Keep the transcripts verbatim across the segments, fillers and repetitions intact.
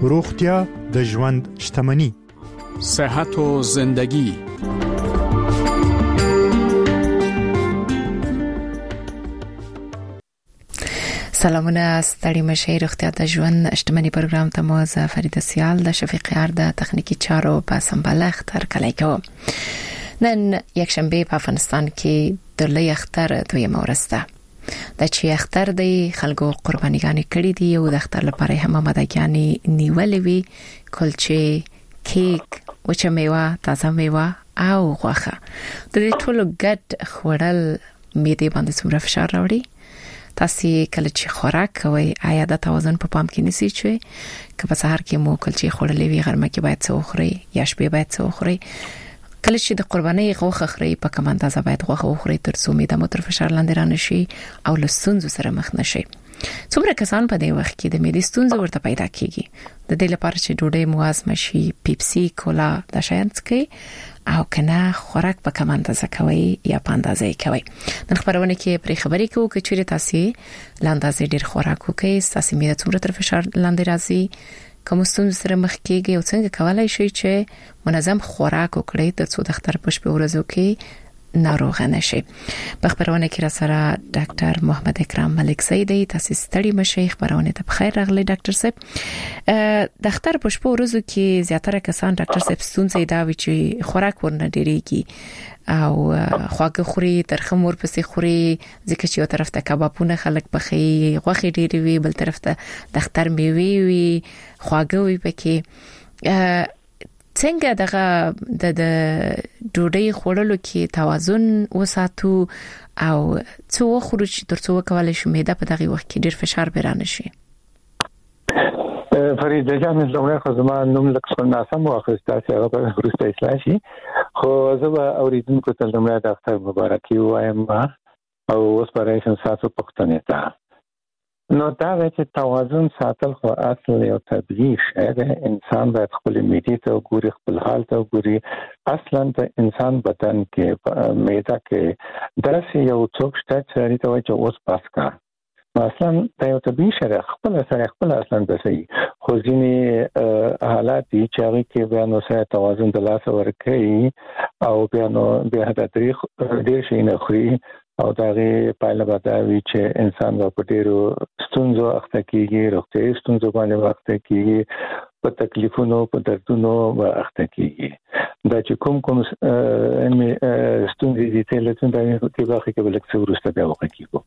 روغتیا د ژوند شتمني. صحت و زندگی. سلامونه، ستړي مشه. روغتیا د ژوند شتمني پروګرام ته مو زه فرید سیال د شفیق یار د تخنیکی چارو په سمبال اختر کلی کوم. نن یک شنبه په افغانستان کې د لوی اختر دویمه ورځ ده. د چې اختر دی خلکو قربانیګانې کړې دي او د اختر لپاره هم آمادګیانې نیولې وي، کلچې، کیک، وچه میوه، تازه میوه او غوښه. د دې ټولو ګډ خوړل معدې باندې څومره فشار راوړي؟ تاسو کله چې خوراک کوئ آیا د توازن په پام کې نیسئ چې که په سحر کې مو کلچې خوړلې وي غرمه کې باید څه وخورئ یا شپې باید څه وخورئ؟ کله چې د قربانۍ غوښه خورئ په کوم اندازه باید غوښه وخورئ ترڅو معده مو تر فشار لاندې رانه شي او له ستونزو سره مخ نشي؟ څومره کسان په دې وخت کې د معدې ستونزې ورته پیدا کیږي؟ د دې لپاره چې ډوډۍ مو هضم شي پیپسي، کولا د شیان څکئ او کنه خوراک په کوم اندازه کوي یا په اندازه کوي. نن خبرونه کې پرې خبرې کوو چې چیرې تاسو لاندازې ډیر خوراک وکئ، تاسو معده څومره تر فشار لاندې راځي، کوم ستونزې سره مخ کیږي او څنګه کولای شئ چې منظم خوراک وکړئ ترڅو د اختر په شپه ورځو کې ناروغ نشئ. په خبرونه کې را سره ډاکټر محمد اکرام ملک زیدی، تاسو ستړي مشه. خبرونه ته بخیر راغلی ډاکټر صاحب. د اختر په شپه ورځو کې زیاتره کسان ډاکټر صاحب ستونزې دا وی چې خوراک ورنه ډیریږي او خواږه خوري، ترخه مور پسې خوري، ځکه چې یو طرف ته کبابونه خلک پخې، غوښې ډیری وي، بل طرف ته د اختر میوه وي، خواږه وي پکې. څنګه دغه د ډوډۍ خوړلو کې توازن وساتو او څو وخورو چې ترڅو وکولای شو معده په دغه وخت کې ډیر فشار بیرانه شي؟ فرید جان زموږ خو زما نوم لکه څنګه ناسم واخیسته چې هغه په ورسته اصلاح شي، خو زه به اوریدونکو ته زموږ د اختر مبارکي وایم او اوس پرې شم تاسو پښتنه ته. نو دا چې توازن ساتل خو اصل یو طبيعي شی دی. انسان باید خپل معده ته وګوري، خپل حال ته وګوري. اصلا د انسان بدن کې معده کې داسې یو څوک شته چې ریته وایي چې اوس پاس کا. اصلا دا یو طبيعي شی دی، خپل سره خپل اصلا د صحیح خو ځینې حالات دي چې هغه کې بیا نو سره توازن د لاس ورکړي او بیا نو بیا د تاریخ ډیر شي نه خوري او داغه پایله بداوي چې انسان په ډیرو ستونزو اخته کیږي، روغتیايي ستونزو باندې اخته کیږي، په تکلیفونو په دردونو اخته کیږي. دا چې کوم کوم ستونزې دي چې لته د دې باخې کې بلک څو ورسته بیا وکړو.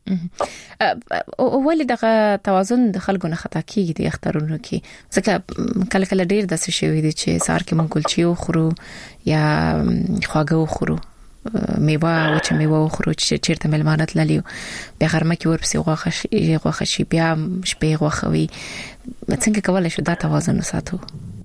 ولې دغه توازن د خلکو نه خطا کیږي د اخترونو کې؟ ځکه کله کله ډیر داسې شوی دي چې سار کې مونږ کلچې وخورو یا خواږه وخورو، میوه او چې میوه وخورو چې چیرته ملمانه تللی بیا غرمه کې ورپسې غوښه شي غوښه شي بیا شپې غوښه وي. څنګه کولای شو دا توازن وساتو؟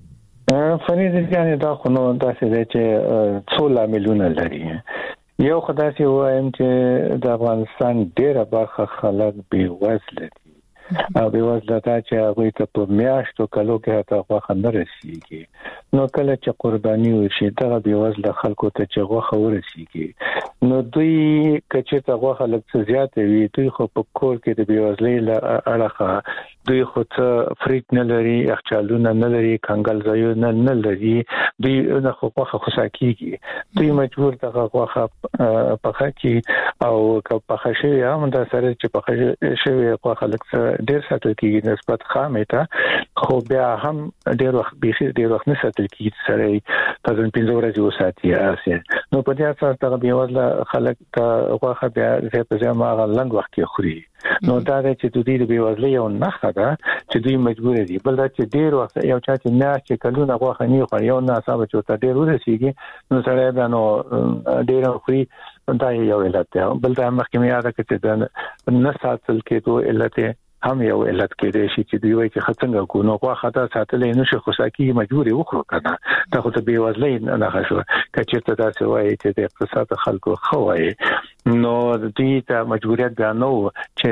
فرید جان دا خو نو داسې دی چې څو لاملونه لري. یو خدای سي وایم چې د افغانستان ډیره برخه خلک بې وزله دي او بې وزله دا چې هغوی ته په میاشتو کلو کې حتی غوښه نه رسیږي. نو کله چې قرباني وشي دغه بې وزله خلکو ته چې غوښه ورسیږي نو دوی که چېرته غوښه لږ څه زیاته وي دوی خو په کور کې د بې وزلۍ له اړخه دوی خو څه فریج نه لري، یخچالونه نه لري، کنګل ځایونه نه لري، دوی نه خو غوښه خوسا کېږي. دوی مجبور دغه غوښه پخه کړي او که پخه شوې هم دا سره چې پخه شوې غوښه لږ څه ډیر ساتل کېږي نسبت خامې ته، خو بیا هم ډیر وخت بيخي ډیر وخت نه ساتل کېږي سره تاسو پنځه ورځې وساتي اساس. نو په دې اساس دغه بې وزله خلک ته غوښه بیا زه په ځما لنډ وخت کې خوري. نو دا چې دوی د بې وزلۍ یو نښه ده چې دوی مجبور دي. بل دا چې ډیر وخت یو چا چې نه چې کلونه غوښه نه خوري یو نه صاحب چې ته ډیر ورسیږي نو سره دا نو ډیر خوري، دا یو علت ده. بل دا مخکې مې یاد کړ چې د نه ساتل کېدو علت هم یو علت کېدای شي چې دوی وایي چې څنګه کو نو غوښه دا ساتلې نشي خوساکي مجبور وخورو کنه. دا خو ته بې وزلۍ نه ښه کچېرته دا څه وایي چې د اقتصاد خلکو خو وایي نو دوی ته مجبوریت دا نو چې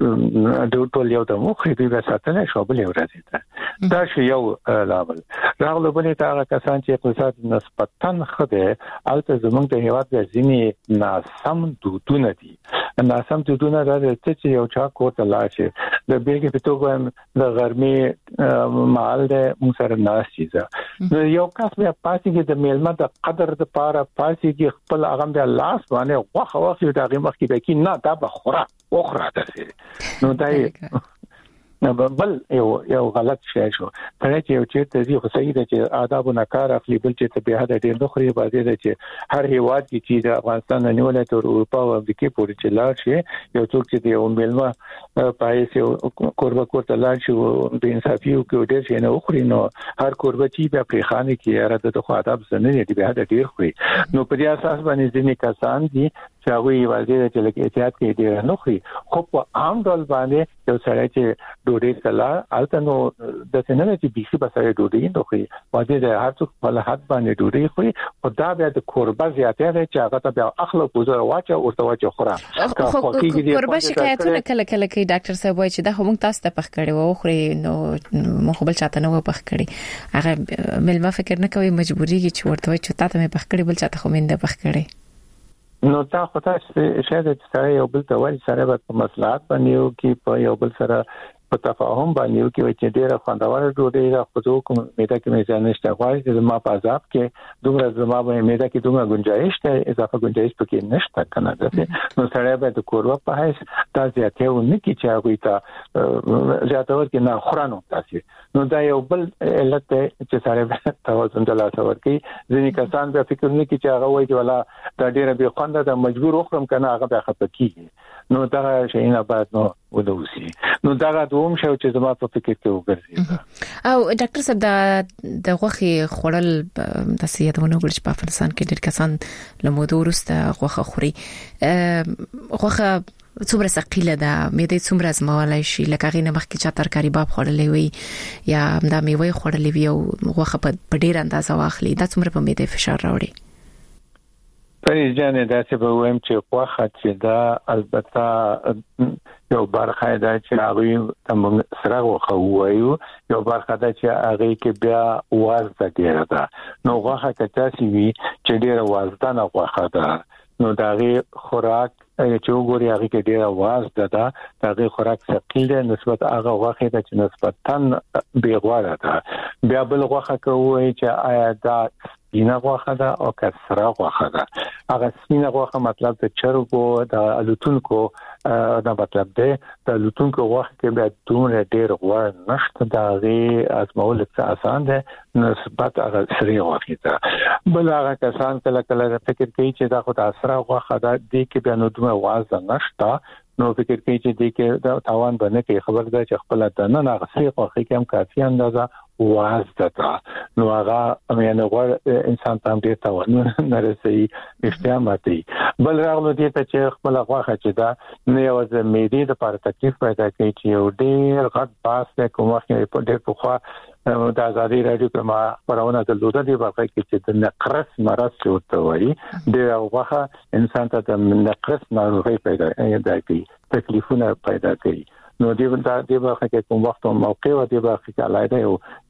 د ټول یو د مخې دوی به ساتلې شو بل یو راځي. دا شی یو لامل راغلو. بلې ته هغه کسان چې اقتصاد نسبتاً خده البته زمونږ د هیواد د ځینې ناسم دودونه دي. ناسم دودونه دا چې یو چا کوته لاشه د بیلګې په توګه د غرمې مال د موسر ناشې ده نو یو کس بیا پاتې د میلمه د قدر د پاره پاتې خپل هغه د لاس باندې واخه واخه د هغه مخ کې به کې نه دا بخوره اوخره ده نو دای بل یو یو غلط شی شو ترې چې یو چیرته دی خو صحیح ده چې آداب نه کار اخلي بل چې ته به هدا ډیر نخري باندې ده چې هر هیواد کې چې د افغانستان نه ولایت او اروپا او امریکا پورې چې لاړ شي یو څوک چې دی او ملما پایسه قربه کوته لاړ شي او د انصافي او کې ډیر شي نه اخري نو هر قربه چې به پرې خانه کې اراده د خو آداب زنه دی به هدا ډیر خوري نو په دې اساس باندې ځینې کسان دي چې هغه واځي چې لکه احتیاط کې ډیر نه خوري خو په عام ډول باندې یو سړی چې ډوډۍ کلا الته نو د څنګه چې بيخي بسره ډوډۍ نه خوري واځي د هر څوک په لحد باندې ډوډۍ خوري او دا بیا د قربه زیاته ده چې هغه ته بیا اخلاق پوزه واچو او ته واچو خورا قربه شکایتونه کله کله کوي ډاکټر صاحب وایي چې دا هم تاسو ته پخ کړي وو خوري نو مخبل چاته نه و پخ کړي هغه ملما فکر نه کوي مجبوري کې چې ورته وایي چې تاسو مې پخ کړي بل چاته خو مینده پخ کړي نو تا خو تاسو شاید چې سره یو بل ته وایي سره په مصلحت باندې یو کې په یو بل سره په تفاهم باندې یو کې چې ډیره خوندور ډوډۍ را خو کوم میده کې مې ځانشته غواړي چې ما په عذاب کې دومره زما په میده کې دومره گنجائش ته اضافه گنجائش پکې نشته کنه ده نو سره به د کورو په هیڅ تاسو ته ونه کې چې هغه ته زیاته ور کې نه خورانو تاسو نو دا یو بل علت چې سره توازن د لاس ور کې ځینې کسان به فکر نه کوي چې هغه وایي چې ولا دا ډیره به خوند ده مجبور وخورم کنه هغه به خپکیږي نو دا شي نه بعد نو ودوسی نو دا دوم شو چې زما په فکر کې وګرځي او ډاکټر صاحب دا د غوخي خړل د سیادونو ګرځ په افغانستان کې ډېر کسان لموده ورسته غوخه خوري غوخه څومره ثقيله ده مېده څومره زموالای شي لکه غینه مخکې چې ترکاری باب خورلې وي یا دا میوه خورلې وي او غوخه په ډېر اندازه واخلي دا څومره په مېده فشار راوړي پرې ځانه دا چې به ویم چې خواخه چې دا البته یو برخه ده چې هغه تم سره وخوایو یو برخه ده چې هغه کې بیا وازده ډیره ده نو واخه کته سی وی چې ډیره وازده نه واخه ده نو داغه خوراک چې وګوري هغه کې ډیره وازده ده داغه خوراک ثقيل ده نسبت هغه واخه ده چې نسبتاً بیغواره ده بیا بل واخه کوي چې آیا دا سپینه غوښه ده او کسره غوښه ده هغه سپینه غوښه مطلب د چرګو د الوتونکو دا مطلب ده د الوتونکو غوښه کې به دومره ډېر غوړ نشته دا غي ازمول څه آسان ده نسبت هغه سری غوښه ده بل هغه کسان کله کله فکر کوي چې دا خو د اسره غوښه ده د کې به نو دومره وازه نشته نو فکر کوي چې د کې دا تاوان باندې کې خبر ده چې خپل د نه ناغسي غوښه کې هم کافي اندازه وازده نو هغه امینه غوړ انسان ته ډیر تاوان نه رسي احتیاطي بل راغلو دې ته چې خپل غوښه چې دا نه یو د معدې د لپاره تکلیف پیدا کوي چې یو ډیر غټ باس ته کوم وخت په ډیر په خوا د ازادي رادیو په ما پرونه د لوده دی په کې چې د نقرس مرض څه وایي د غوښه انسان ته د نقرس ناروغي پیدا کوي تکلیفونه پیدا کوي نو دی دا دی به کې کوم وخت او موقع او دی به کې علایده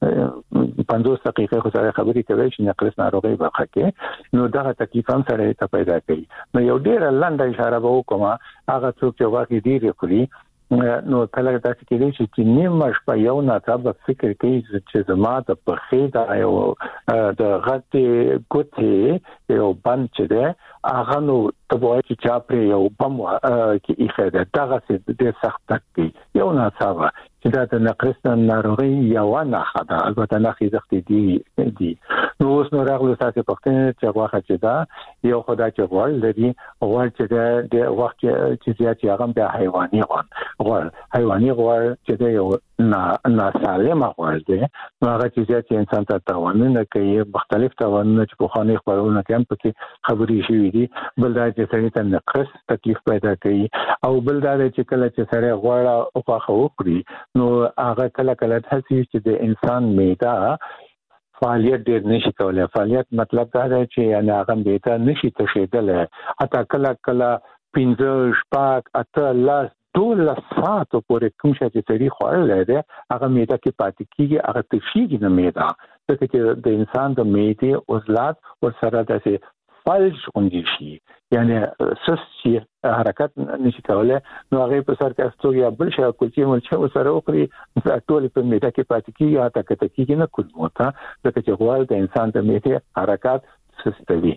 یو پنځوس دقیقې خو سره خبرې کوي چې نقرس ناروغي به کې نو دا تکلیف هم سره ته پیدا کوي نو یو ډیر لنډه اشاره به وکم هغه څوک چې واقعي دی خوري نو کله دا چې کېږي چې نیمه شپه یو ناڅاپه به فکر کوي چې زما د پخې دا یو د غټي ګوتې یو بند چې ده هغه نو ته وایي چې چا پر یو بم کې ایخه ده دغه څه د سخت کوي یو ناڅاپه چې دا د نقرس ناروغي یو نه خدا البته نه خېزختي دي دي نو اوس نو راغلو تاسو پښتنه چې واخه چې دا یو خدای چې غوړ لري غوړ چې د وخت چې زیات هغه به حیواني غوړ حیواني غوړ چې یو نه نه سالمه غوړ دی نو هغه چې زیات انسان ته تاوانونه کوي مختلف تاوانونه چې په خاني خبرونه کې پکې خبرې شوې دي بل دا چې سړی ته نقص تکلیف پیدا کوي او بل دا چې کله چې سړی غوړ او خواخه وکړي نو هغه کله کله هڅه چې د انسان معده فعالیت ډېر نشي کولای فعالیت مطلب دا دی چې یعنی هغه معده نشي تشیدل حتی کله کله پنځه شپږ اته لاس ټول ساعت پورې کوم شي چې سړي خوړل دی هغه معده کې پاتې کیږي هغه تشیږي نه معده ځکه چې د انسان د معدې عضلات ور سره د فلج غوندي شي یعنی سسي حرکت نشي کولای نو هغه په سر کې استو یا بل شي کولچي ملچه سره وکړي ټول په میډیا کې پاتې کیږي یا تک تک کې نه کول موته ځکه چې غوړ د انسان د میډیا حرکت سستوي.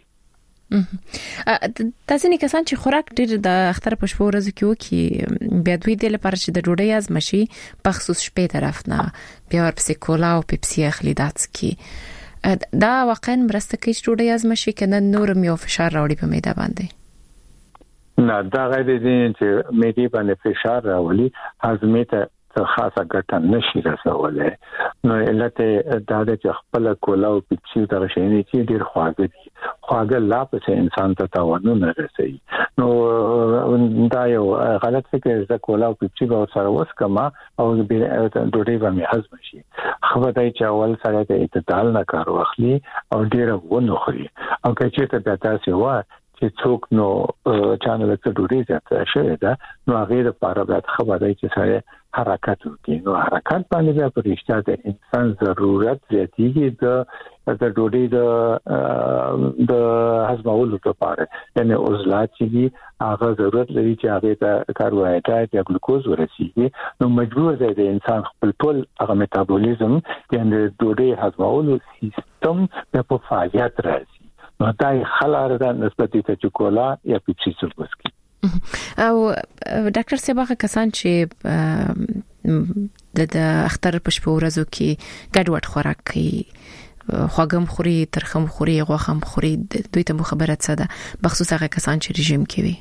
تاسو نه کسان چې خوراک ډیر د اختر په شپه ورځ کې وکي بیا دوی د لپاره چې د ډوډۍ ازمشي په خصوص شپې طرف نه بیا ورپسې کولا او پیپسي اخلي داتسکي دا واقعا مرسته کوي چې ډوډۍ ازمشي کنه نور میو فشار راوړي په معده باندې نه دا غیر دي چې معده باندې فشار راولي هضمې ته خاصه ګټه نشي رسولای نو علت دا د خپل کولا او پیپسي د غشنې چې ډیر خواږه دي خواږه لا په انسان ته تاوان نه رسي نو دا یو غلط فکر چې کولا او پیپسي به سره وس کما او د ډوډۍ باندې هضم شي خو دا چې اول سره د اعتدال نه کار واخلي او ډیر ونه خوري او چې ته د تاسو وا چې څوک نو چانل ته ډوډۍ زیاته شوی دا نو هغه لپاره باید خبره چې سره حرکت وکړي نو حرکت باندې په رښتیا د انسان ضرورت زیاتېږي د د ډوډۍ د د هضمولو لپاره یعنی عضلات چې هغه ضرورت لري چې هغه ته کاربوهایډریټ یا ګلوکوز ورسیږي نو مجبور دی د انسان خپل ټول هغه میټابولیزم یعنی ډوډۍ هضمولو سیستم په فعالیت راځي نو دا خلاره د نسبت ته چوکولا یا پیپسي څخه کی او ډاکټر سیباغه کسان چې د اختر په شپه ورځو کې ګډوډ خوراک کوي خوګم خوري ترخم خوري غوخم خوري دوی ته خبره څه ده بخصوص هغه کسان چې رژیم کوي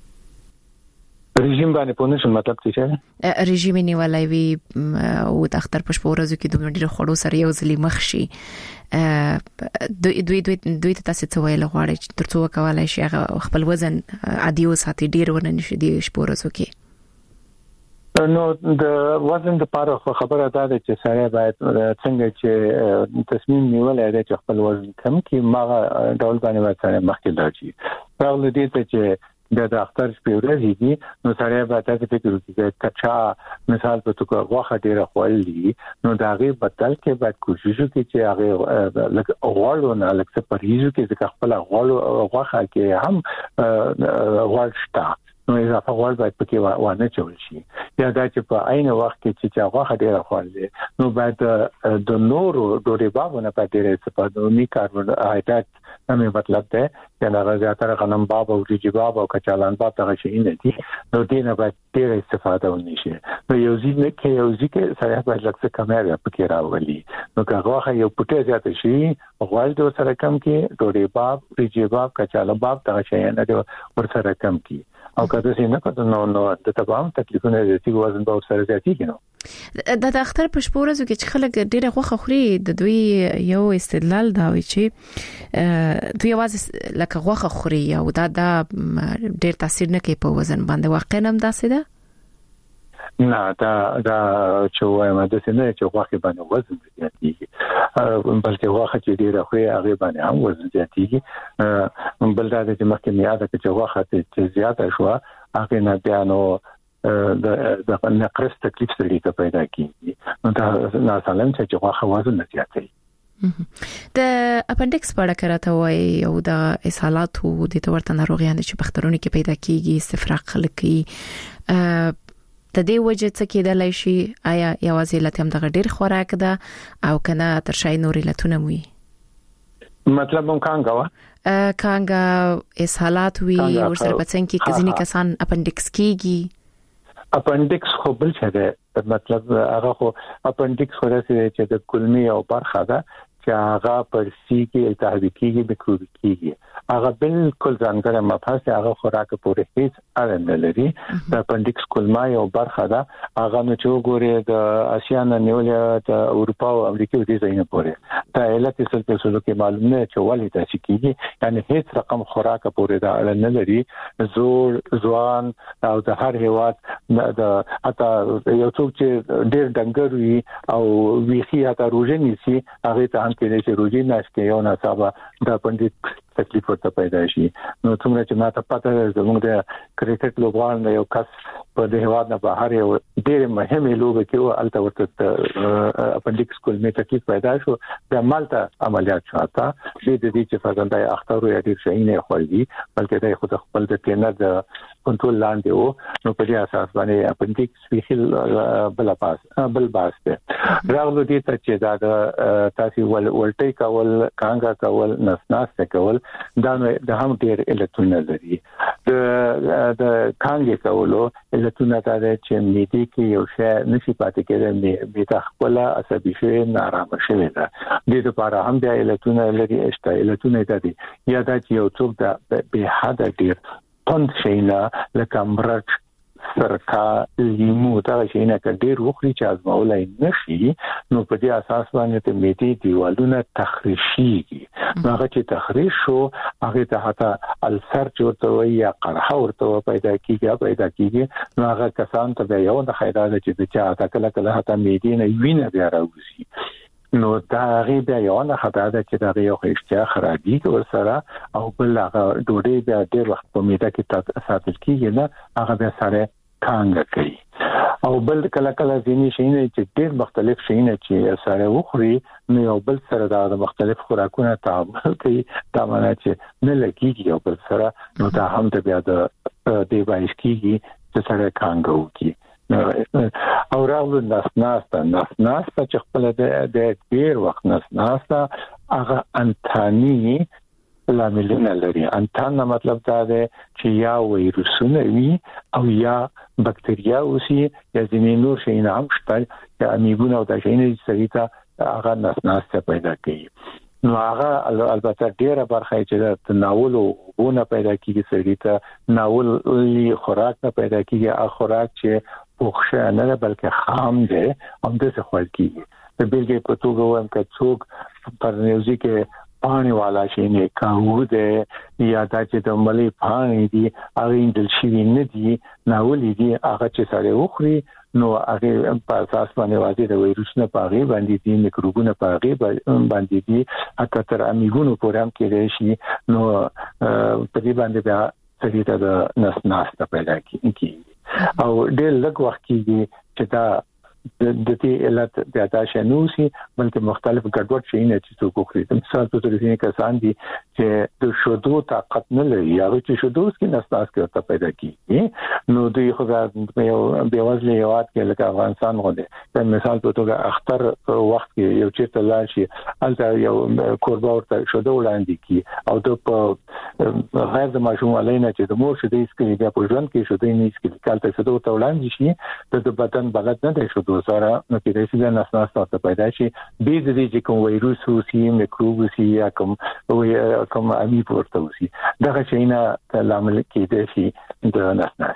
رژیم باندې په نشو مطلب څه رژیم نیولای وي او د اختر په شپه ورځو کې دوه ډېر خړو سره یو ځلې مخ شي دوی دوی دوی دوی ته تاسو ته ویل غواړي چې ترڅو کولای شي خپل وزن عادي او ساتي ډیر ونه نشي دی شپه ورځو کې نو د وزن د پاره خبره ده چې سره باید څنګه چې تصمیم نیولای دی چې خپل وزن کم کړي ما ډول باندې وځي مخکې لاړ راغلی دی چې د اختر شپه ورځې دي نو سره به تاسو فکر وکړئ چې کچا مثال په توګه غوښه ډیره خوړلې نو دا غي بدل کې باید کوشش وکړي چې هغه لکه غوړو نه لکه پرهیز وکړي چې خپل غوړو غوښه کې هم غوړ شته نو اضافه غوړ باید پکې وانه چول شي یا دا چې په عین وخت کې چې غوښه ډیره خوړلې نو باید د نورو ډوډۍ باندې په ډیره استفاده وکړي کاربوهایډریټ همې مطلب ده چې هغه زیاتره غنم باب او ریجی باب او کچالان باب ته شي نه دي نو دې نه باید ډېر استفاده ونشي نو یو ځینې کې یو ځکه سره باید لکه کمره پکې راولي نو هغه یو پټه زیات شي غوړ د سره کم کې ډوډۍ باب ریجی باب کچاله باب ته شي نه د ور سره کم کې او کله چې نه کړو نو نو د تمام تکلیفونه د وزن به سره زیاتېږي نو د اختر په شپه ورځو کې چې خلک ډېر غوښه خوري د دوی یو استدلال دا وي چې دوی واځ لکه غوښه خوري او دا دا ډېر تاثیر نه کوي په وزن باندې واقعا هم داسې ده نه دا دا چې وایم د څه نه چې غوښه باندې وزن زیاتېږي بلکې غوښه چې ډېر خوري هغه باندې هم وزن زیاتېږي بل دا چې مخکې میاده چې غوښه چې زیاته شو هغه نه بیا نو د د نقرس تکلیف سره پیدا کیږي نو دا ناسالم چې غوښه وزن زیاتوي د اپنډکس په اړه کراته وایي او د اسهالات او د تورته ناروغیان چې بخترونو کې پیدا کیږي استفراغ خلقي د دې وجه څه کېدلای شي آیا یوازې لته هم د غډیر خوراک ده او کنه تر شای نورې لتونه وي مطلب هم کانګا کانګا اسهالات وي ورسره پڅن کې ځینې کسان اپنډکس کیږي اپنډکس خو بل څه ده مطلب هغه خو اپنډکس خو راځي چې د کولمي او برخه ده چې هغه پر سی کې التهاب کیږي میکروب کیږي هغه بالکل ځانګړی مفاصل هغه خوراک پورې هیڅ اړه نه لري د اپنډکس کولما یو برخه ده هغه نو چې وګوري د اسیا نه نیولې د اروپا او امریکا د ځایونو پورې دا علت څه څه څه کې معلومه چې ولې تاسو کیږي یعنی هیڅ رقم خوراک پورې دا اړه نه لري زوړ ځوان او د هر هیواد د اته یو څوک چې ډېر ډنګر وي او ویخي اته روزنی سي هغه ته کې چې روزي نشته یو ناڅابه د اپنډکس تکلیف ورته پیدا شي. نو څومره چې ماته پته ده زموږ د کرکټ لوبغاړو یو کس په د هواد نه بهر یو ډېر مهمه لوبه کې و الته ورته اپنډکس کول می تکلیف پیدا شو د مالته عملیات شاته د دې چې فرزندای اختر یا ډېر شي نه خوړي بلکې د خود خپل د ټرینر د کنټرول لاندې وو. نو په دې اساس باندې اپنډکس ویخل بل پاس بل باس ده راغلو دې ته چې دا د تاسو ول ولټي کول کانګا کول نسناس کول دا د هم ډېر علتونه لري. د د کانګې کولو علتونه دا چې میدې کې یو شی نشي پاتې کېدل میده خپل عصبي شي نارامه شوی ده. د دې لپاره هم د علتونه لري اشته علتونه دي یا دا چې یو څوک د به حد ډېر پند شینا لکه مرچ سرکا لیمو دا شینا کډیر وخري چې ازمولای نشي نو په دې اساس باندې ته میدې دیوالونه تخریشيږي. هغه چې تخریش شو هغه ته حتی السر چورته یا قرحه ورته پیدا کیږي پیدا کیږي نو هغه کسان ته یو د خیرات چې د چا تا کله کله حتی میدې نه وینه بیا راوځي. نو دا غي بیا یو نه خدای دا چې دا یو اشتیا خرابي ور سره او بل هغه ډوډۍ بیا ډېر وخت په میده کې ساتل کیږي نه هغه بیا سره کانګه کوي. او بل کله کله ځینې شینه چې ډېر مختلف شینه چې سره وخوري نو یو بل سره دا مختلف خوراکونه تعامل کوي دا معنی چې نه لګيږي یو بل سره نو دا هم د بیا د دی بایش کیږي چې سره کانګه وکي. او راغلو نسناستا نسناستا چې خپل د ډېر وخت نسناستا هغه انتانی لاملونه لري. انتان مطلب دا دی چې یا ویروسونه وي او یا بکتریا اوسي یا ځینې نور شیان هم شته چې امیبونه او د شینې سریته هغه نسناستا پیدا کوي. نو هغه البته ډیره برخه چې د تناول او نه پیدا کیږي سریته ناول خوراک نه پیدا کیږي هغه خوراک چې پوښه نه بلکې خام دی هم د څه خپل کیږي. د بیلګې په توګه وایم چې څوک پر نیوزي کې پانی والا شي نه کاوه دی یا دا چې د ملي پانی دی هغه اندل شي نه دی ناولې دی هغه چې سره وخوري نو هغه په اساس باندې واځي د وایروسونو په هغه باندې دي میکروبونو په هغه باندې دي حتی تر امیګونو پورم کې شي نو په دې باندې بیا سړي ته د نس ناس پیدا کیږي او ډېر لږ وخت کېږي چې دا د دې علت د اتاشه نوسي بلکې مختلف ګډوډ شي نه چې څوک کوي. مثال په توګه ځینې کسان دي چې د شودو طاقت نه لري هغه چې شودو کې نساس کې ورته پیدا کیږي نو دوی خو یو بیوازله یوات کې لکه افغانستان غوډه په مثال په توګه اختر وخت کې یو چیرته لاړ شي الته یو کوربه ورته شودو وړاندې کی او د په غیر د ماشوم علینا چې د مور شودې سکري بیا په ژوند کې شودې نه سکري کالته شودو ته وړاندې شي د بدن بلد نه دی شودو سره نو کې د سیده نسناس ته پیدا شي به د دې چې کوم وایروس او سی میکروب سی یا کوم کوم امی ورته وسی دغه شینا لامل کې دی د نسناس.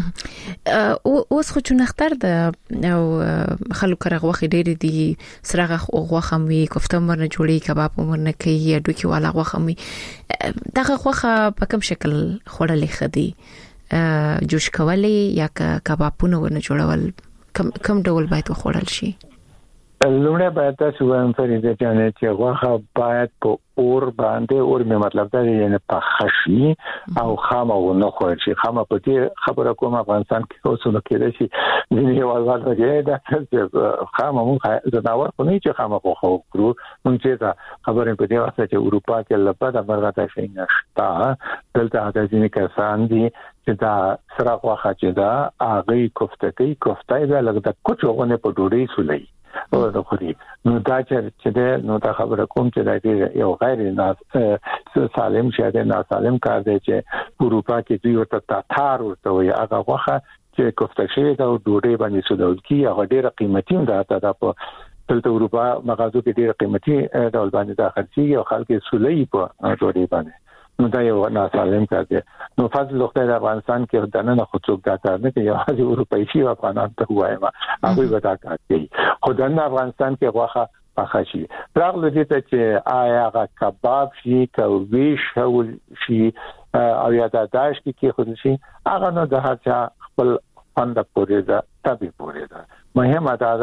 او اوس خو چې نختر د او خلکو راغوخي ډېر دي سرغه غوخه مې کوفته مرنه جوړي کباب مرنه کوي ډوکی والا غوخه مې دغه غوخه په کوم شکل خوړلې خدي جوش کولې یا کبابونه ورنه جوړول کم کم ډول باید وخوړل شي؟ لومړی باید تاسو وایم فريده جانه چې غوښه باید په اور باندې اور می مطلب دا یعنی په خشي او خامه و نه خوړل شي. خامه په دې خبره کوم افغانستان کې اوس نو کېږي چې ځینې یوازې راځي دا چې خامه مونږ زناور خو نه چې خامه خو خو کړو مونږ چې دا خبره په دې واسطه چې اروپا کې لپاره مرغه شي نشتا دلته هغه ځینې کسان دي چې دا سره غوښه چې دا هغه کوفته کوي کوفته دا لکه کوچوغونه په ډوډۍ سولي او د خوري نو دا چې نو دا خبره کوم چې دا یو غیر ناس سالم شه نه سالم کار دی چې اروپا کې دوی ورته تاتار ورته وي هغه غوښه چې کوفته شوی دا ډوډۍ باندې سودول کی هغه ډیره قیمتي ده دا په دلته اروپا مغازو کې ډیره قیمتي ډول باندې دا خرڅي او خلک سولې په ډوډۍ باندې نو دا یو ناسالم کار دی. نو فضل لوخته د افغانستان کې دنه خو څوک دا کار نه کوي یوازې اروپایي شي افغانان ته وایم هغه به دا کار کوي خو د افغانستان کې غوښه پخه شي راغله دې ته چې آیا هغه کباب شي کوي شول شي او یا دا داش کې خو شي هغه نه د هر چا خپل فند پورې ده تبي پورې ده مهمه دا ده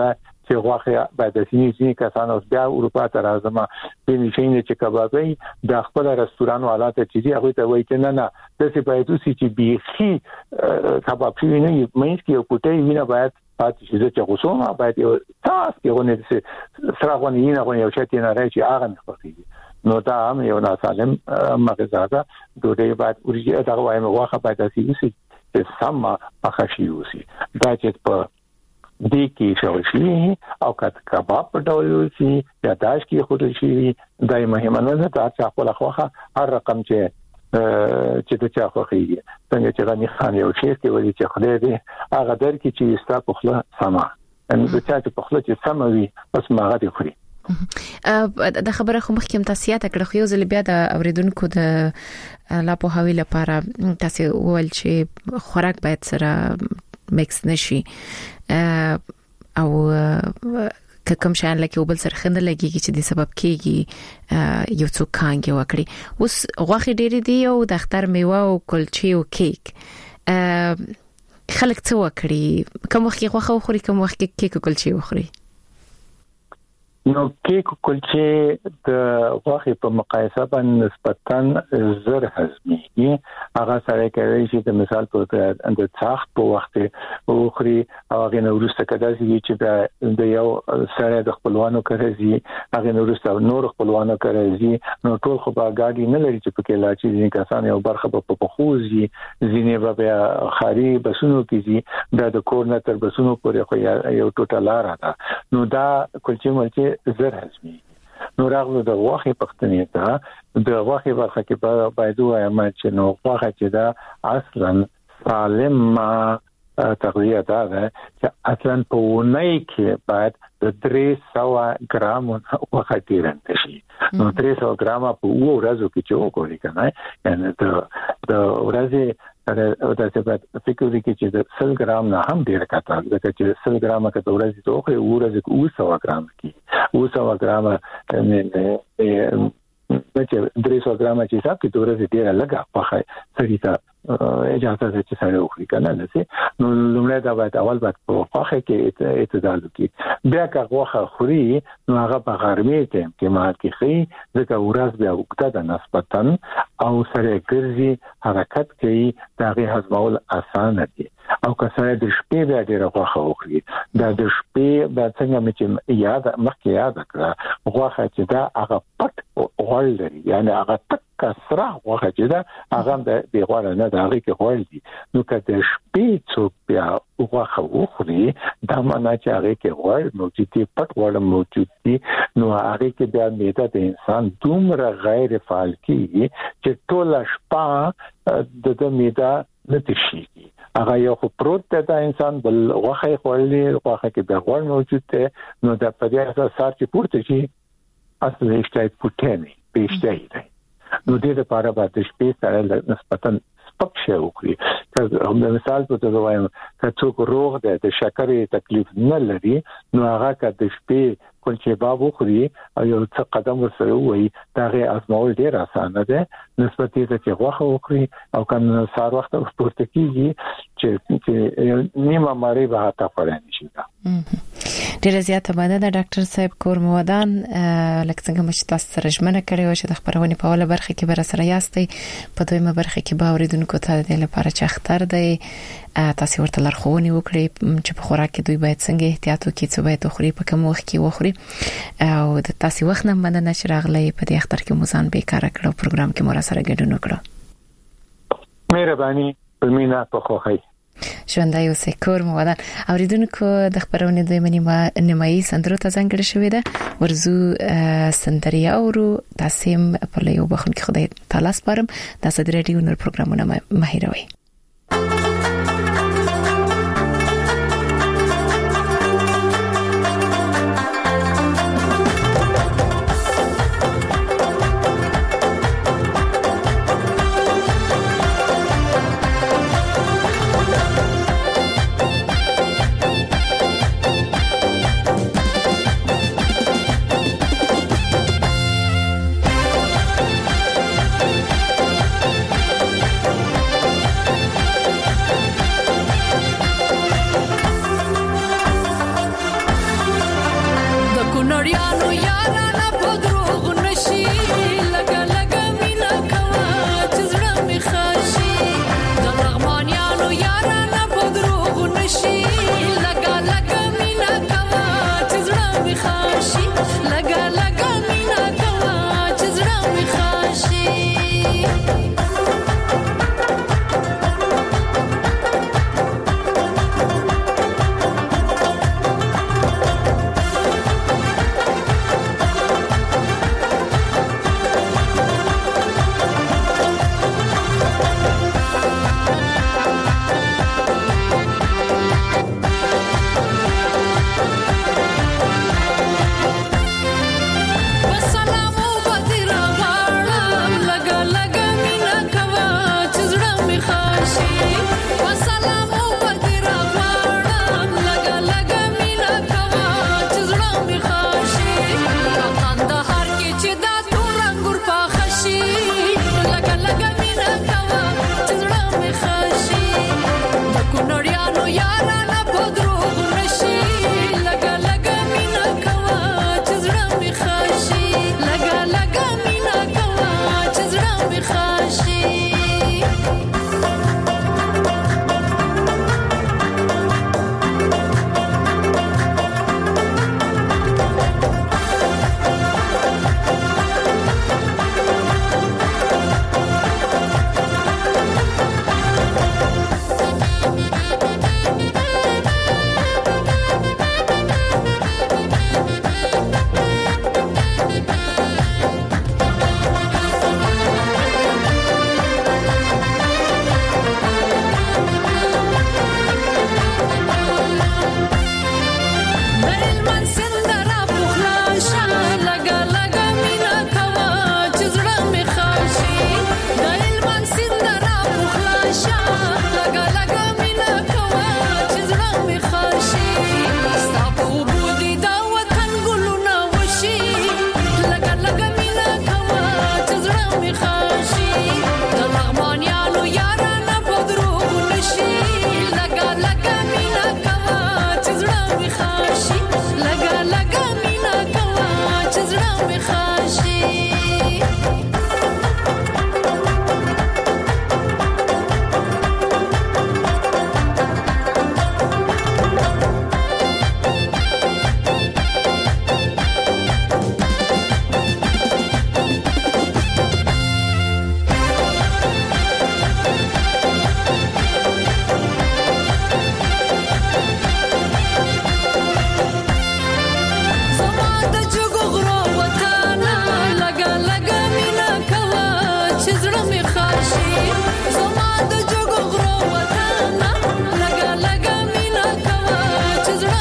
چې غوښه باید د سینې سینې کسان اوس بیا اروپا ته راځم په نشینه چې کبابي د خپل رستوران حالات چې دی هغه ته وایي چې نه نه د څه باید اوسې چې بيخي کباب شي نه مېنس کې یو پټي وینه باید پاتې شي چې غوسومه باید یو تاسو کې غونې سره غونې نه غونې یو شته نه راځي هغه نه خوښي نو دا هم یو ناسالم مغذا ده دوی باید ورجه دا وایم واخه باید اسی چې سم اخشي وسی دا چې په دې کې شوشي او کټ کباب په ډول وسی یا داش کې خود شي دای مهمه نه ده چې خپل خوخه هر رقم چې چې د چا خوخي څنګه چې غني خان یو شی کې ولې چې خدای دې هغه در کې چې ستا په خله سما ان د چا چې په خله چې سم وي بس ماغه دې خوري د خبره خو مخکې تاسیات کړه خو یو ځل بیا د اوریدونکو د لا په هوی لپاره تاسو ول چې خوراک باید سره مکس نشي او کوم شان لکه وبل سره خند لګيږي چې د سبب کېږي یو څوک کانګي وکړي اوس غوښه ډېری دی او د اختر میوه او کلچې او کیک خلک څه وکړي کوم وخت غوښه وخوري کوم وخت کیک او کلچې وخوري نو کیک کلچې د غوښې په مقایسه باندې نسبتاً زر هضمي هغه سره کوي چې د مثال په د څاخ په وخت اوخري او هغه نو ورسته کداسي چې د یو سره د خپلوانو کوي هغه نو ورسته نور خپلوانو کوي نو ټول خو به ګاډي نه لري چې په کې لا چې ځینې کسان یو برخه په پخوزي ځینې به خاري بسونو کې دي د کورنر تر بسونو پورې خو یو ټوټه لار ده نو دا کلچې ملچې زر هضمي نو راغلو د غوښې پختنې ته د غوښې برخه کې باید وایم چې نو غوښه چې دا اصلا سالم تغذیه ده چې اصلا په ونۍ کې باید د درې سوه ګرام غوښه تیرنده شي نو درې سوه ګرام په یو ورځو کې چې وګورئ کنه یعنی د د ورځې او دا چې په فکر کې چې د سل ګرام نه هم ډیر کاته دا چې سل ګرام کې د ورځې توخه او ورځې او سو ګرام کې او سو ګرام نه نه چې درې سوه ګرام چې حساب کې د ورځې ډیر لګا په سړی ته اجازه ده چې سره وخوري کنه لسی نو لومړی دا باید اول باید په واخه کې اعتدال وکړي بیا که واخه خوري نو هغه په غرمې کې کې مال کې خي ځکه ورځ بیا وخته ده نسبتاً او سره ګرځي حرکت کوي دا غي هضمول اسانه دي او که سره د شپې بیا ډیره واخه وخوري دا د شپې بیا څنګه مې چې یاد مخکې یاد کړه واخه چې دا هغه پټ غوړ لري یعنی هغه تک کسره واخه چې دا هغه د غوړ نه دا هغه کې غوړ دي نو که د شپې څوک بیا واخه وخوري دا معنی چې هغه کې غوړ موجود دي پټ غوړ موجود دي نو هغه کې بیا معده د انسان دومره غیر فعال کیږي چې ټول شپه د د معده نتشي هغه یو خو پروت ده د انسان بل واخه خورلې واخه کې بیا غوړ موجود ده نو د په دې اساس چې پورته شي اصلي اشتای پټنی پېشتای دی نو دې لپاره باید شپې سره نسبتاً سپک شي وکړي که د مثال په توګه وایم که څوک روغ دی د شکرې تکلیف نه لري نو هغه که د شپې کلچې باب وخوري او یو څه قدم ورسره ووایي د هغې ازمول ډېر اسانه دی نسبت دې ته چې غوښه وکړي او که سهار وخته پورته کېږي چې نیمه مړۍ به حتی خوړی نه شي ډیره زیاته مننه ډاکټر صاحب کور مودان لکه څنګه چې تاسو سره ژمنه کړې و چې د خبرونې په اوله برخه کې به سره یاستئ په دویمه برخه کې به اوریدونکو ته د لپاره چې اختر دی تاسو ورته لارښوونې وکړئ چې په خوراک کې دوی باید څنګه احتیاط وکړي څه باید وخوري په کوم وخت کې وخوري او د تاسو وخت نه مننه چې راغلئ په دې اختر کې موزان بیکاره کړو پروګرام کې مو سره ګډون وکړو مهرباني پرمینا په خوخی ژوندۍ اوسئ کور مو ودان اوریدونکو د خبرونې دوی منی ما نیمایي سندرو ته ځانګړې شوې ده ورزو سندري اورو تاسو په لیو بخون کې خدای تعالی سپارم د صدر رادیو نور پروګرامونه مهیروي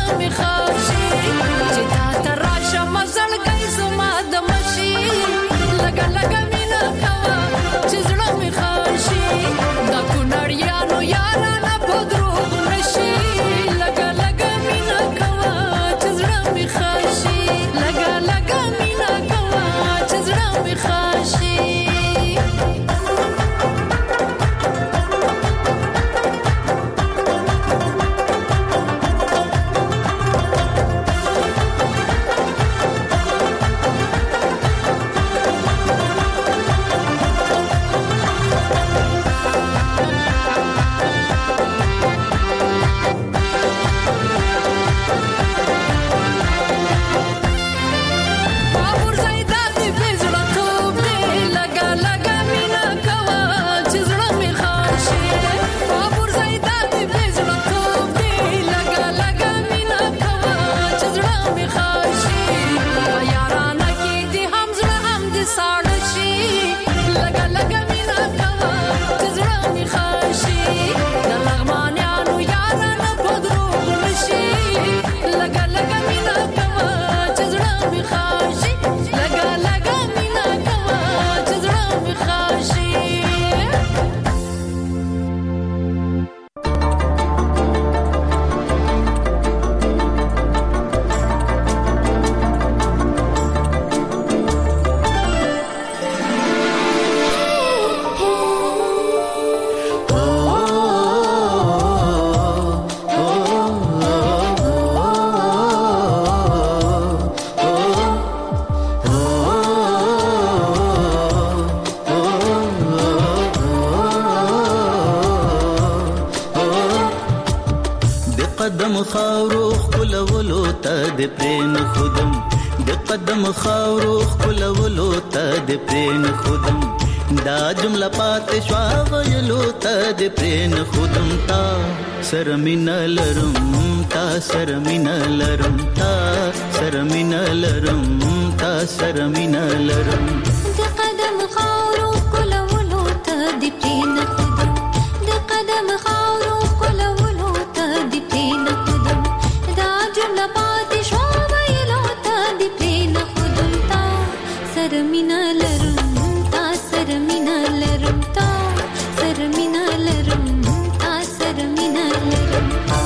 قدم خاورو خلولو ته د پرین خودم د قدم خاورو خلولو ته د پرین خودم دا جمله پات شوا ویلو ته د پرین خودم تا سرمین لرم تا سرمین لرم تا سرمین لرم تا سرمین لرم د قدم خاورو خلولو ته د پرین خودم د قدم خاورو خلولو ته د پرین خودم دا جمله پات شوا ویلو ته د پرین خودم تا سرمین لرم تا سرمین لرم تا سرمین لرم تا سرمین لرم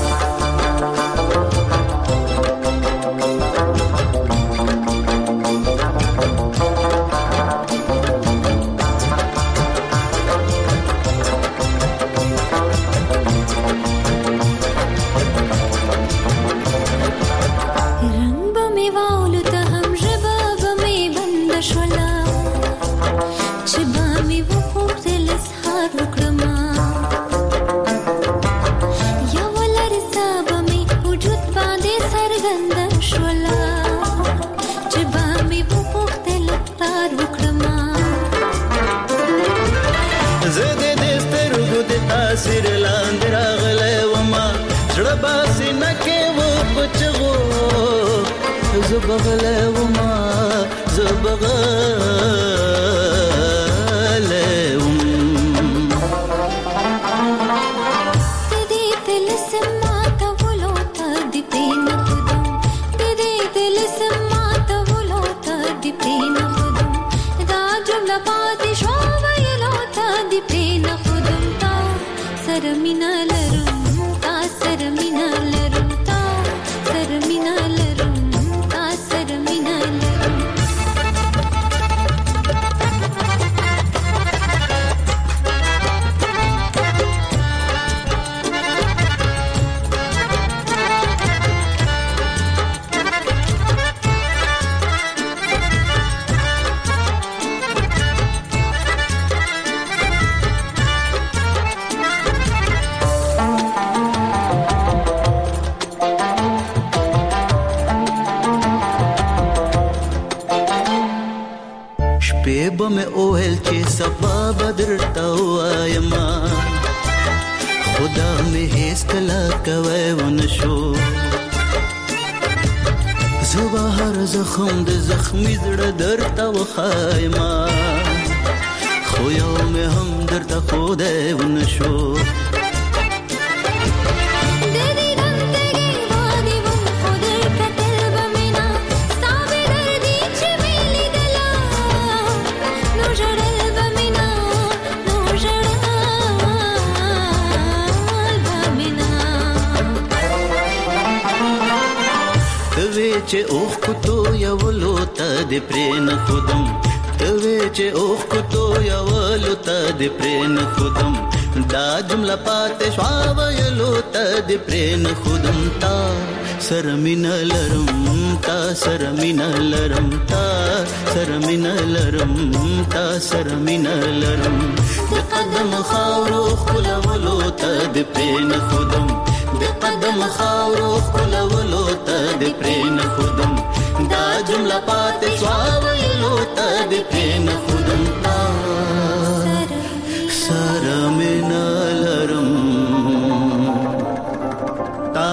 سر لاندې راغلی وما زړه باسي نکې و پچغو زه بغلی وما زه بغلی وم د دې طلسم ماتولو ته د پرین خودم د دې طلسم ماتولو ته د پرین خودم دا جمله پاتې شوه ویلو ته د پرین خودم تا سرمین لرم تا سرمین لرم تا سرمین لرم تا سرمین لرم شپې به مې اوهل چې سبا به درته ووایم خدا مې هېڅکله کوی ونه شو زه به هر زخم د زخمي زړه درته وښایم خو یو مې هم درته ښودی ونه شو د دې رنګ تږی باندې وم توی چې اوخ کو تو یولو ته د پرین خودم توی چې اوخ کو تو یولو ته د پرین خودم دا جمله پاتې شوا ویلو ته د پرین خودم تا سرمین لرم تا سرمین لرم تا سرمین لرم تا سرمین لرم د قدم خاورو خلولو ته د پرین خودم د قدم خاورو خلولو ته د پرین خودم دا جمله پاتې شوا ویلو ته د پرین خودم تا سرمین لرم تا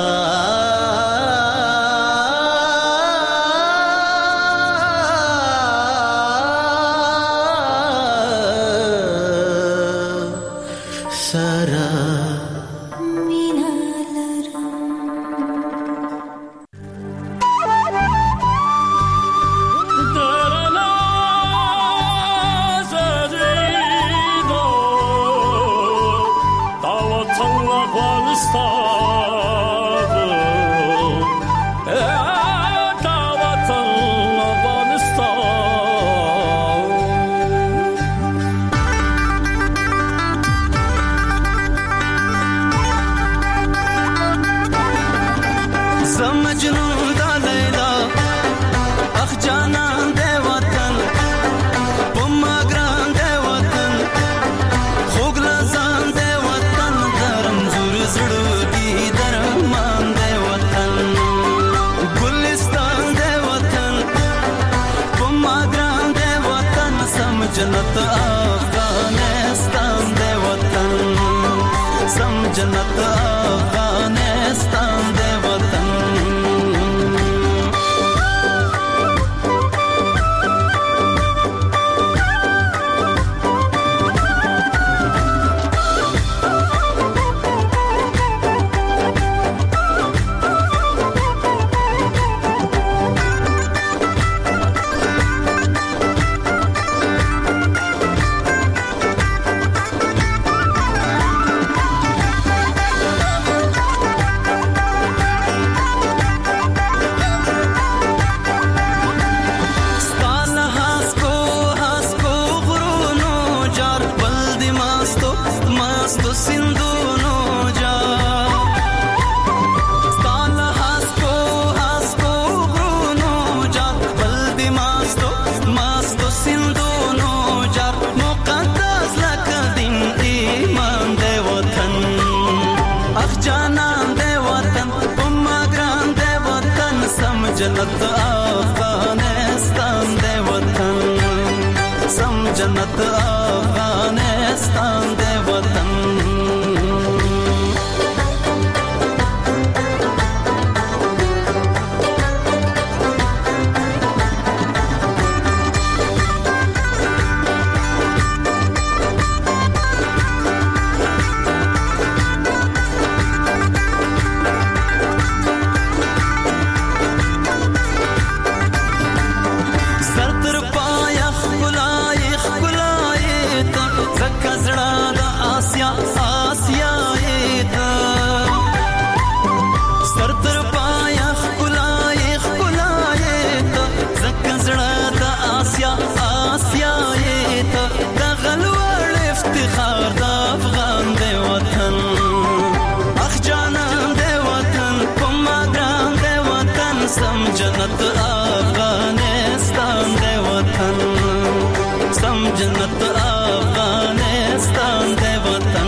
जन्नत अफगानिस्तान दे वतन सम जन्नत अफगानिस्तान दे वतन जन्नत अफगानिस्तान दे वतन सम जन्नत अफगानिस्तान दे वतन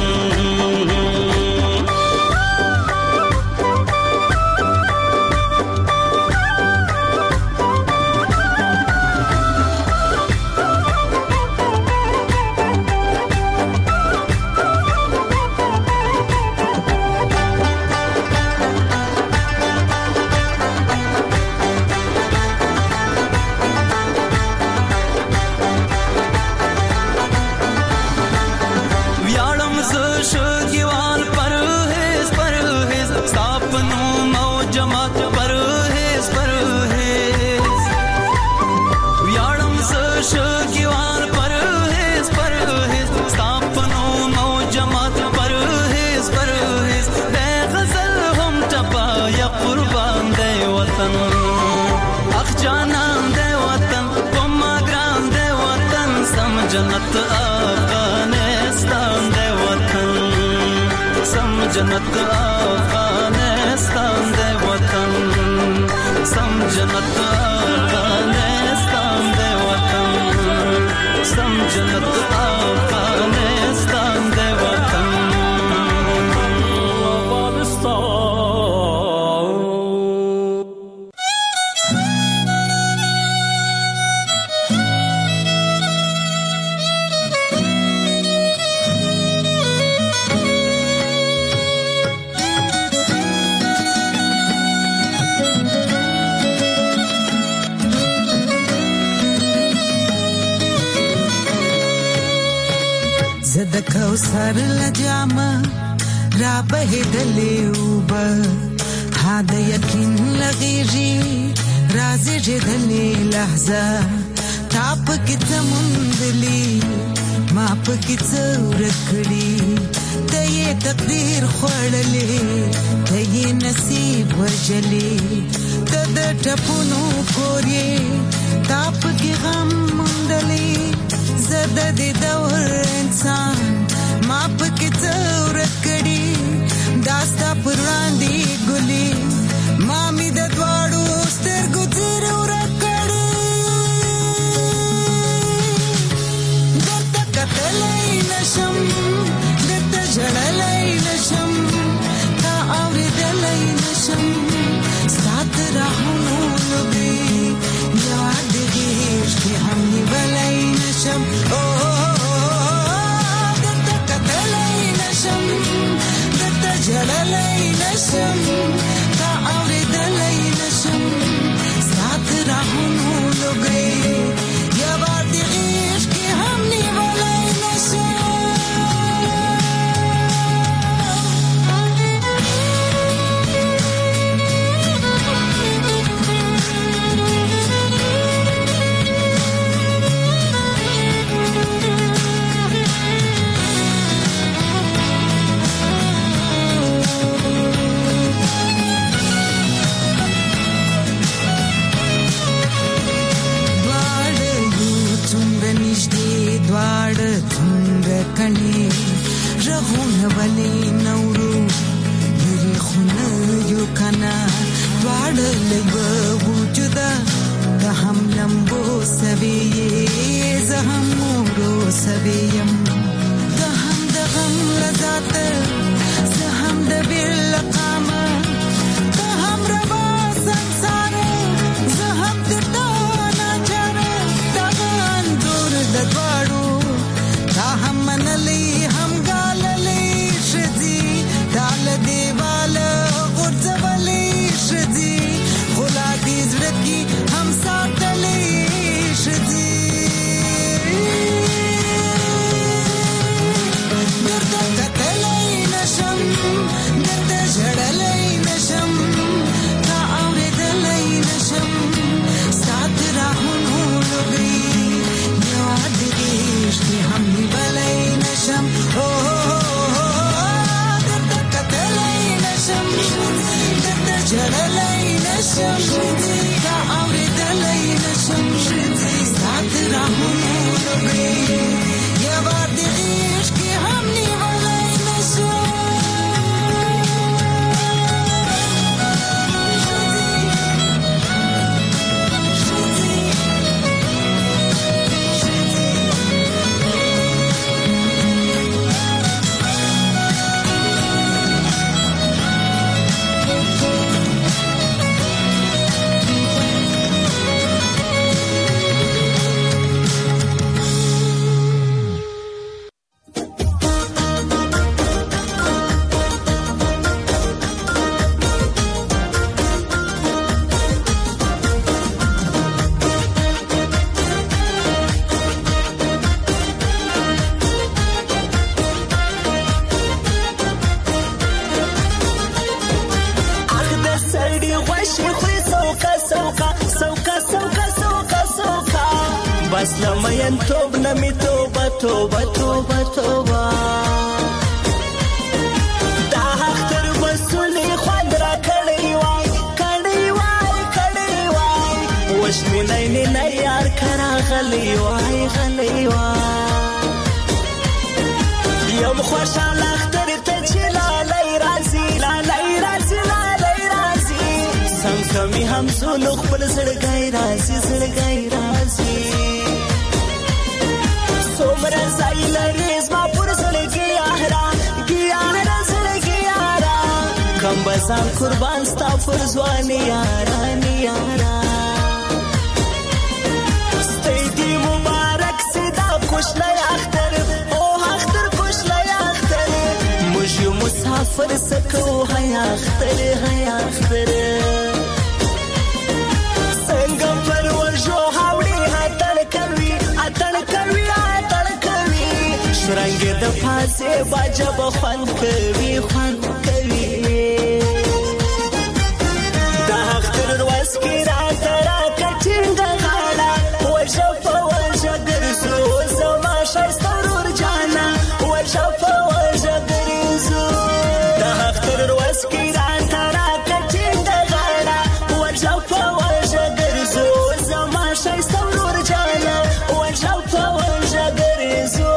جنت افغانستان دے وطن سم جنت افغانستان دے وطن سم جنت افغانستان دے وطن کوثر لجامه را بهدلې وبه ها د یقین لغېږي رازې جدلې لحظه تا پکې څه موندلي ما پکې څه ورک کړي ته یې تقدیر خوړلې ته یې نصیب وژلې ته د ټپونو کور یې تا پکې غم موندلې زه د دې دور انسان ما پکې څه ورک کړي دا ستا پر وړاندې ګلې ما مې د دواړو سترګو څیرې ورک کړي درته کتلی نشم درته ژړلی نشم تا اورېدلی نشم ستا د راهونو لوبې یوه د غېږ کې هم نیولی نشم جلالای نشم تا اوریدلای نشم سات راهونو لګي یا بار دې عشق هم نیولای نشم کني رغونه ولي نورو لري خونه یو کنا واړ لګو وجودا د هم لمبو سوي زه هم مورو سويم د هم د غم لذات زه هم د بل قامه د هم روا ਸੰਸਾਰ زه هم د تانا چر د اندور د دواړو هم منلی هم گاللی شدی دال دیوال غرزولی شدی خلا دیزرکی هم ساتلی شدی درد کتلی نشم درد جڑلی نشم تا اوریدلی نشم سات راهونو لگی یاد دیشتی هم نیولی نشم درد کتلی نشم درد جڑلی نشم تا اوریدلی نشم سات راهونو لگی یاد دیشتی هم نیولی نشم لمین توب نمی توبه توبه توبه توبه دا حق تر مسئولی خوند را کڑی وای کڑی وای کڑی وای وشمی نینی نیار کرا غلی وای غلی وای یم خوشا لختر تجلا لی را کم کمی هم زولو خپل زړګی راځي زړګی راځي څومره ځای لري زما پر زړګي یارا ګیارا زړګي یارا کم بزان قربان ستا پر ځواني یارا ني یارا ستې مبارک سیدا کوشلای اختر او اختر کوشلای اختر مش یو مسافر سکو هيا اختر هيا اختر څنګه پر ورجو هاوړي هاتل کوي اتل کوي اتل کوي شرنګ د فاسه باجه بخوان کوي خوان کوي دا اختر ورس کی را ترا کټینګ غاړه ورجو په ورجو ګرځو زما شاستور جانا ورجو په ورجو ګرځو دا اختر ورس کی را ترا کټینګ غاړه ورجو په ورجو ګرځو زما شاستور جانا ورجو په ورجو ګرځو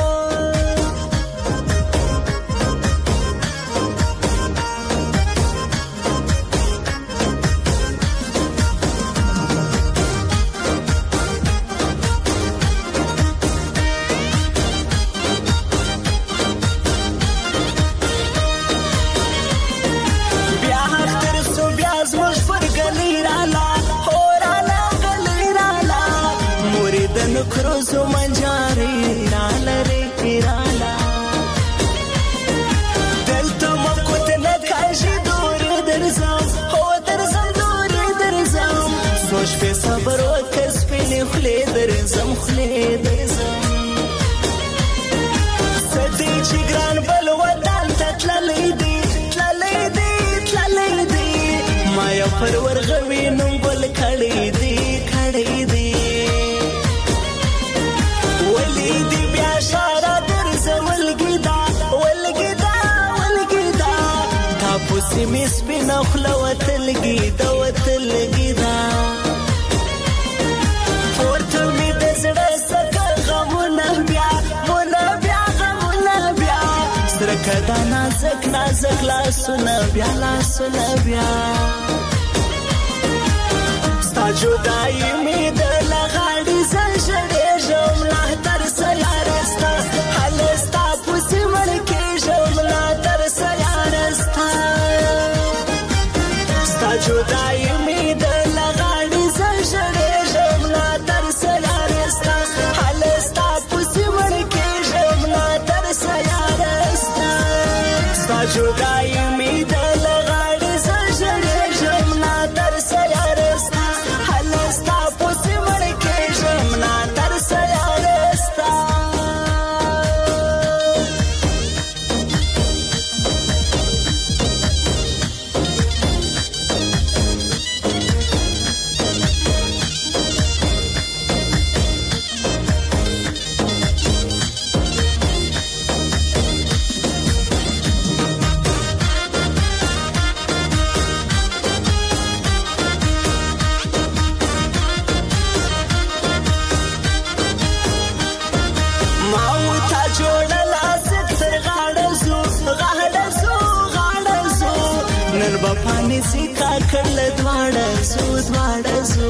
کروزو منجاری نالره ایرالا دلتا مکوت نکاشی دوری درزم هو درزم دوری درزم سوش پی صبر و کس پیلی خلی درزم خلی درزم سدی چی گران بلوطن تتللی دی تللی دی تللی دی مایا پرور غوی نم بل کڑی دی کڑی دی وليدي بيا شارع درز والقدا والقدا والقدا تابوسي ميس بنا خلوة القدا وتلقدا فورتمي دزر سكا غمونا بيا مونا بيا غمونا بيا سركدا نازك نازك لا سنا بيا لا سنا بيا ستا جداي ميد لغاڑي زنجري جملة ترسى يارستا حلستا پوسي ملكي جملة ترسى يارستا ستا جداي ميد لغاڑي زنجري جملة ترسى يارستا حلستا پوسي ملكي جملة ترسى يارستا ستا جداي ميد لغاڑي زنجري جملة ترسى يارستا حلستا پوسي ملكي جملة ترسى يارستا بپانی سیکا کړل دواړه زو دواړه زو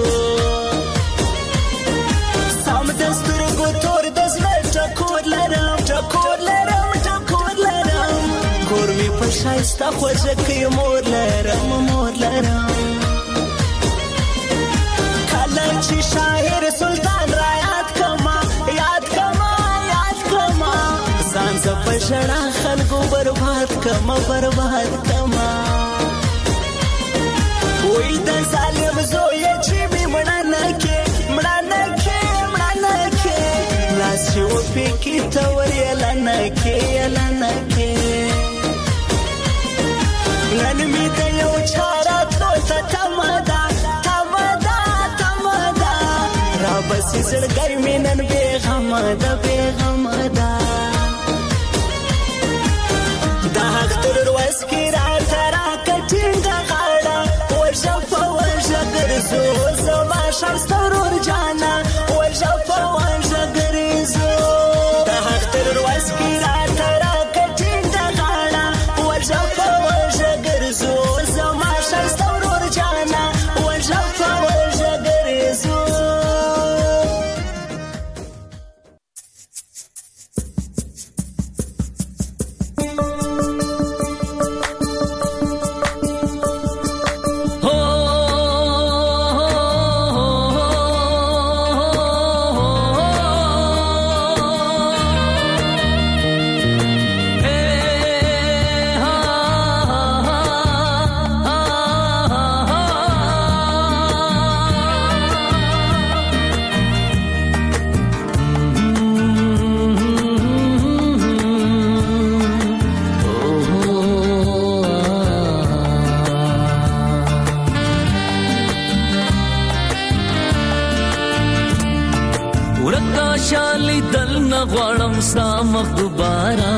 سم دستور کو تور دزل ټکور لرم ټکور لرم ټکور لرم کور می په شایسته خوځه کې مور لرم مور لرم کله چې شاعر سلطان را یاد کما یاد کما یاد کما ځان ز په شړا خلکو برباد کما برباد کما وې د ظالم زوی چې می مړانه کې مړانه کې مړانه کې لاس یو پکې تور یلانه کې یلانه کې نن می د یو چارا تو ته تمدا تمدا تمدا را بس زړګي مې نن به غم د به غم دا دا اختر ورس کې را ترا کټینګ غاړه ورجو ورجو ګرځو زما شاستور جانا ورجو ورجو ګرځو دا اختر ورس کې را ترا کټینګ غاړه ورجو ورجو ګرځو زما شاستور جانا شالي دل نغوړم سامخ دوباره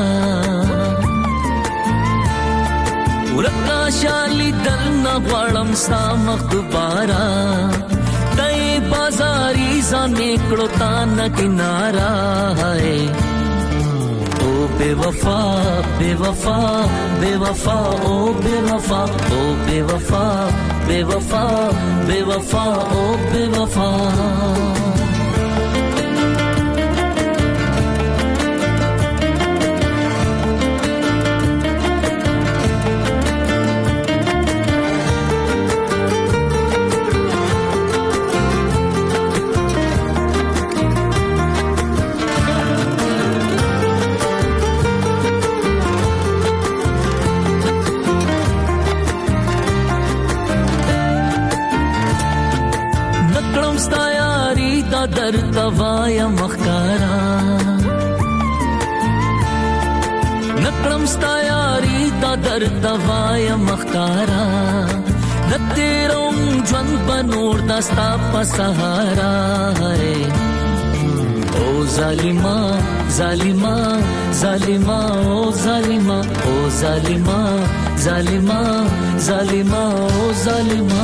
ورکا شالي دل نغوړم سامخ دوباره دای بازاري ځان نکړو تا نه کنارا ہے او بے وفا بے وفا بے وفا او بے وفا او بے وفا بے وفا بے وفا او بے وفا در توایا مخکارا نکړم ستا یاري دا در توایا مخکارا نتیروم ژوند بنور دستا په سهارا او ظالما ظالما ظالما او ظالما او ظالما ظالما ظالما او ظالما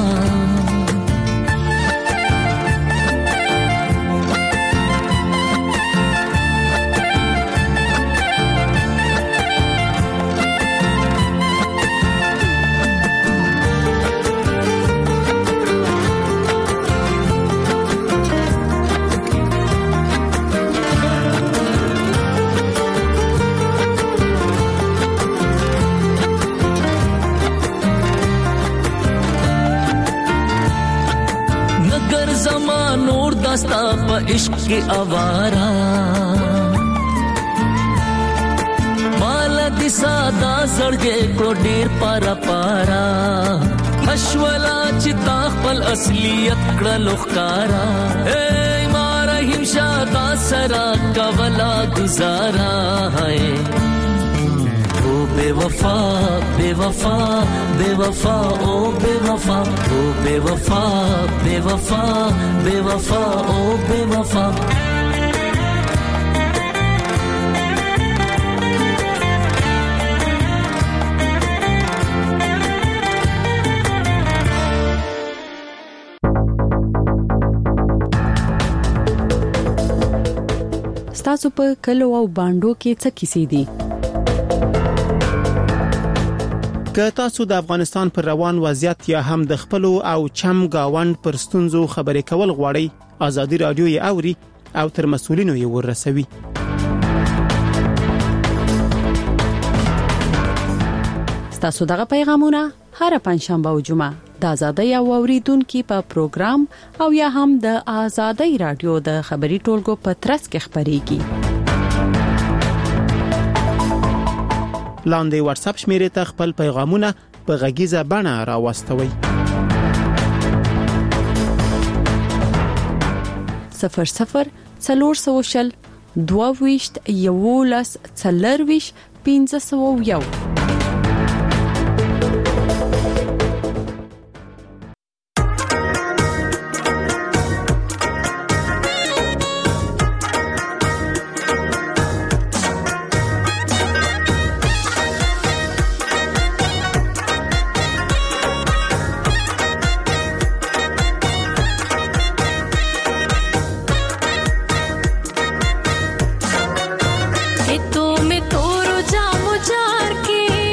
ستا په عشق کې اوارا مال دي ساده زړګې کو ډیر پارا پارا مشولا چې تا خپل اصلیت کړه لوخکارا اے مارهم شاده سرا کولا گزارا ہے او بے وفا بے وفا بے وفا او بے وفا او بے وفا بے وفا بے وفا او بے وفا ستاسو په کلو او باندو کې څه کیسې دي که تاسو د افغانستان پر روان وضعیت یا هم د خپل او چم گاوند پر ستونزو خبرې کول غواړئ ازادي رادیو یې اوري او تر مسؤلینو یې ورسوي تاسو دغه پیغامونه هر پنځشنبه او جمعه د ازادي او اوریدونکو په پروګرام او یا هم د ازادي رادیو د خبري ټولګو په ترڅ کې خبريږي لاندې واتس اپ شمیرې ته خپل پیغامونه په غږیزه بڼه راوستوي صفر صفر څلور سوشل دوه ویشت یولس څلور ویشت پنځه سوه یو तो मैं तोरो जामो जार के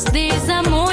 دې زمو